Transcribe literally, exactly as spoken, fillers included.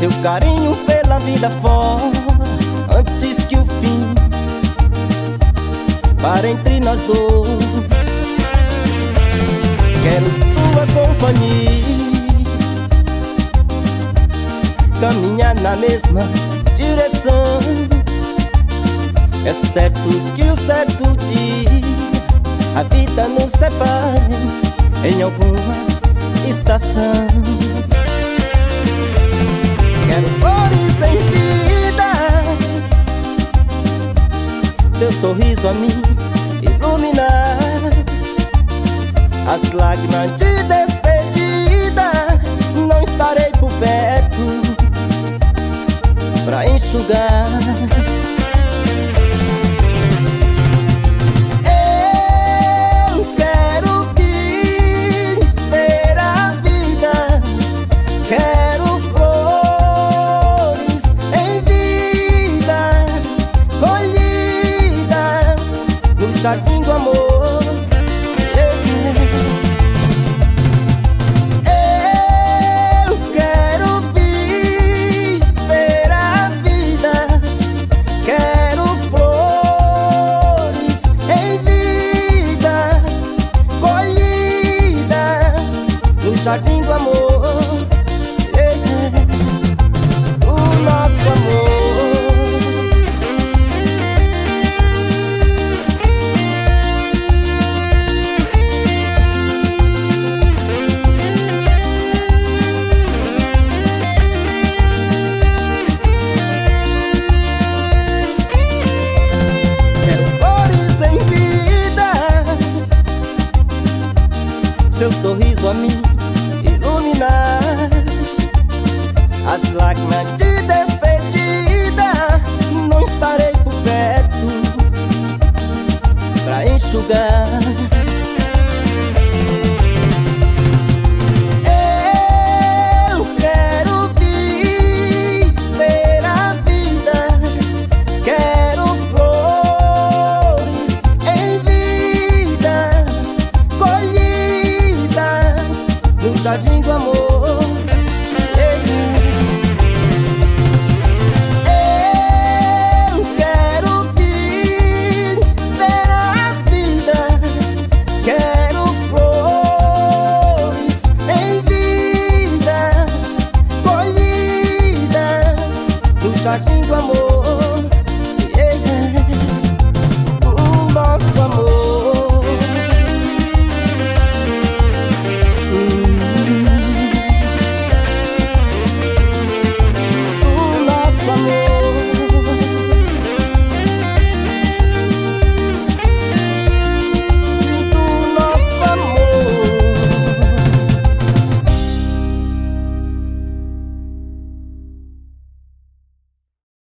seu carinho pela vida fora, antes que o fim para entre nós dois. Quero sua companhia, caminhar na mesma direção. É certo que o certo dia a vida nos separe em alguma estação. Quero flores em vida, seu sorriso a mim iluminar, as lágrimas de despedida não estarei por perto pra enxugar. Eu quero viver a vida, quero flores em vida, colhidas no jardim do amor. Jardim do amor, yeah, yeah. O nosso amor. Quero flores em vida, seu sorriso a mim iluminar, as lágrimas de despedida não estarei por perto pra enxugar.